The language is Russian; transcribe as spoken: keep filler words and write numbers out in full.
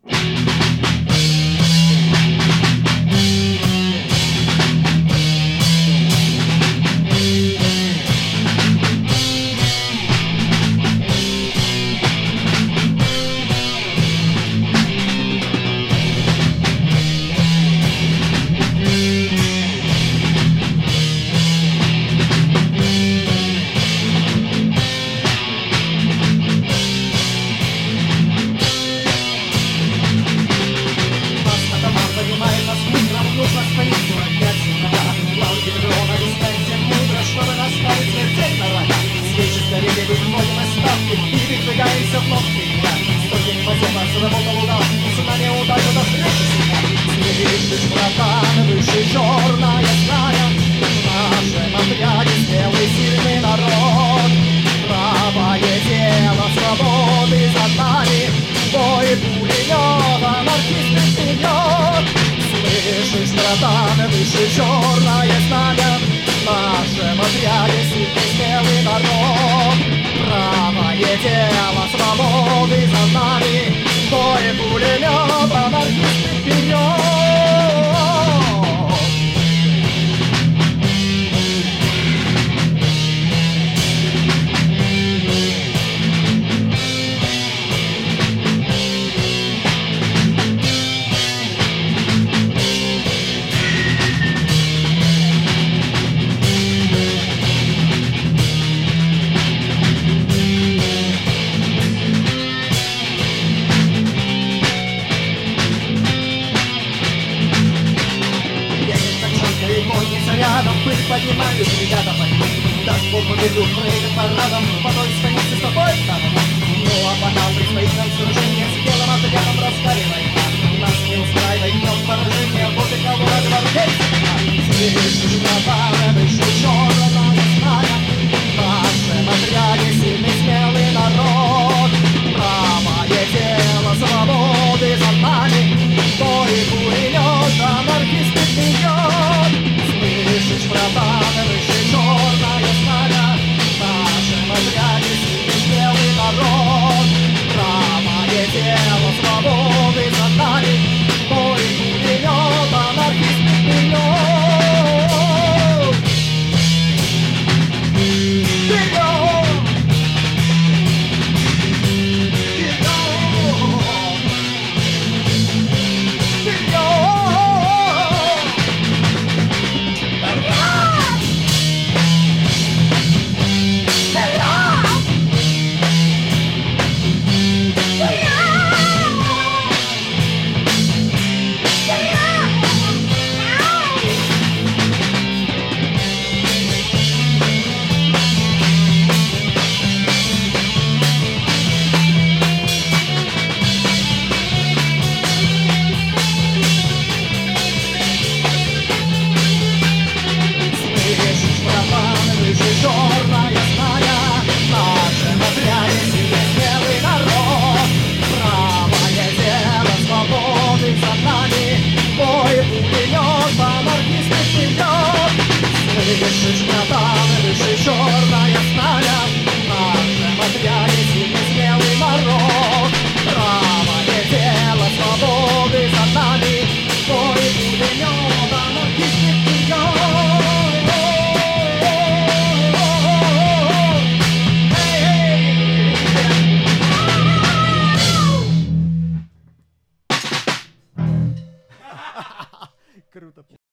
Двигаемся в ногти, сто дней позема, сработал удар, сознание ударил до встречи себя. Слышишь, братан, выше черная стая, в нашем отряде смелый сильный народ. Правое дело свободы за нами, бой пулемет, анархисты вперед. Слышишь, братан, выше черное знамя, в нашем отряде сильный смелый народ. Правое дело свободы за нами, бой пулемет, анархисты вперед! Рядом пыль поднимаю, ребята пойдут. Даст Бог победу, прыгать парадом, водой станется с тобой рядом. Ну а пока предстоит нам сражение, с белым отрядом раскаливай. Нас не устраивает днем поражение, вот и кого ради гвардейцев. Слышишь, братаны, выше черного знамя, в нашем отряде сильный смелый народ. Правое дело свободы за нами, бой пулемет, анархисты вперед! Слышишь, братан, выше черное знамя, в нашем отряде сильный смелый народ. Правое дело свободы за нами, бой пулемет, анархисты вперед! Черная знамя, в нашем отряде сильный смелый народ. Правое дело свободы за нами, бой пулемет, анархисты вперед! Слышишь, братан, выше черное знамя, в нашем отряде сильный смелый народ. Правое дело свободы за нами, бой пулемет, анархисты вперед! Круто.